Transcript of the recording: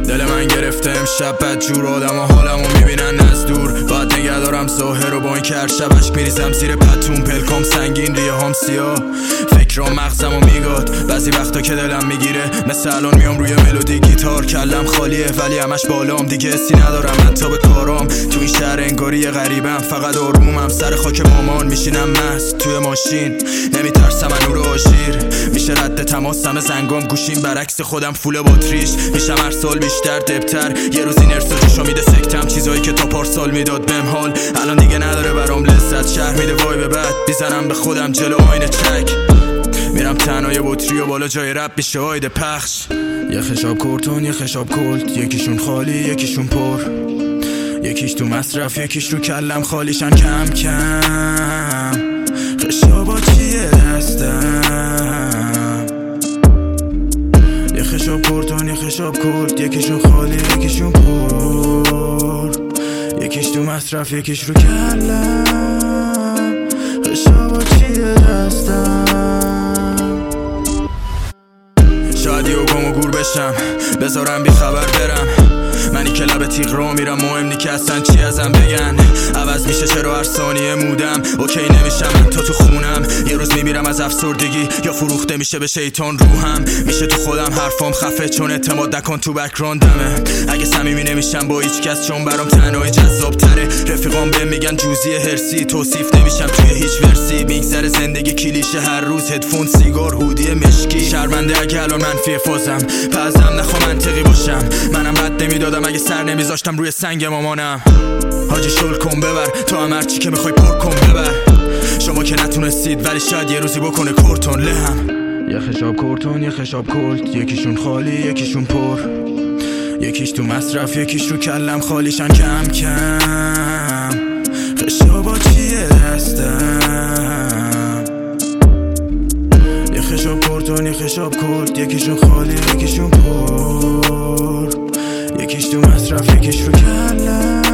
دل من گرفته امشب بد جور، آدم و حالمو میبینن از دور. باید نگه دارم ظاهر رو با این که هر شب عشق میریزم زیر پتون. پلکام سنگین ریه هم سیاه، فکرام مغزمو میگاد. بعضی وقتا که دلم میگیره مثل الان میام روی ملودی گیتار. کلم خالیه ولی همش بالام، دیگه حسی ندارم حتی به کارام. تو این شهر انگاری غریبم، فقط آرومم سر خاک مامان. میشینم مست توی ماشین، نمیترسم نور آژیر. میشه رد تماسم زنگام، گوشیم برعکس خودم فول باتریش. میشم هر سال بیشتر دبتر، یه روز این ارساجشو میده سکتم. چیزایی که تا پارسال میداد بهم حال الان دیگه نداره برام لذت. شهر میده وای به بعد، میزنم به خودم جلو آینه چک. میرم تنهای بطری و بالا جای رب میشه آید پخش. یه خشاب کورتون یه خشاب کلت، یکیشون خالی یکیشون پر. یکیش تو مصرف یکیش رو کلم خالیشن کم کم. خشابا چیه دستم؟ یه خشاب کورتون یه خشاب کلت، یکیشون خالی یکیشون پر. یکیش تو مصرف یکیش رو کلم. خشابا چیه دستم؟ شاید یه گم و گور بشم، بذارم بی خبر برم. منی که لب تیغ را میرم، مهم نی که اصلا چی ازم بگن. عوض میشه چرا هر ثانیه مودم، اوکی نمیشم من تا تو خونم. یه روز میمیرم از افسردگی یا فروخته میشه به شیطان روحم. میشه تو خودم حرفام خفه چون اعتماد نکن تو بک‌گراندمه. اگه صمیمی نمیشم با هیچ کس چون برام تنهایی جذاب تره. رفیقام بهم میگن جوزی هرسی، توصیف نمیشم توی هیچ ورسی. میگذره زندگی کلیشه هر روز، هدفون سیگار هودی مشکی. شرمنده اگه الان منفی فازم، پزم نخوا منطقی باشم. منم بد نمیدادم اگه سر نمیذاشتم روی سنگ مامانم. حاجی شل کن ببر تو هم هرچی که میخوای پر کن ببر. شما که نتونستید ولی شاید یه روزی بکنه کورتون لهم. یه خشاب کورتون یه خشاب کلت، یکیشون خالی یکیشون پر. یکیش تو مصرف یکیش رو کلم خالیشن کم کم. خشابا چیه دستم؟ یه خشاب کورتون یه خشاب کلت، یکیشون خالی یکیشون پر. یکیش تو مصرف یکیش رو کلم.